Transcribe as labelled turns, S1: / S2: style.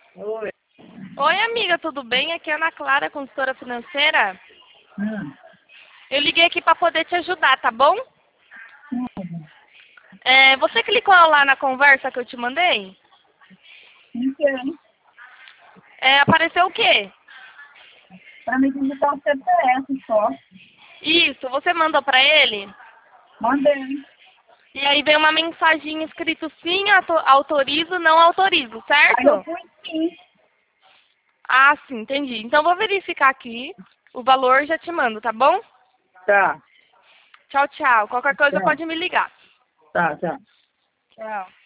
S1: Oi.
S2: Oi, amiga, tudo bem? Aqui é a Ana Clara, consultora financeira.
S1: Hum.
S2: Eu liguei aqui para poder te ajudar, tá bom?
S1: Hum.
S2: Você clicou lá na conversa que eu te mandei?
S1: Então,
S2: Apareceu o quê?
S1: para me digitar o CPF só.
S2: Isso, você mandou para ele?
S1: Mandei.
S2: E aí veio uma mensagem escrito sim, autorizo, não autorizo,
S1: Aí eu
S2: certo?
S1: fui sim.
S2: Ah, sim, entendi. Então vou verificar aqui. O valor já te mando, tá bom?
S1: Tá.
S2: Tchau, tchau. Qualquer coisa
S1: Tchau.
S2: pode me ligar.
S1: Tá, tá.
S2: Tchau.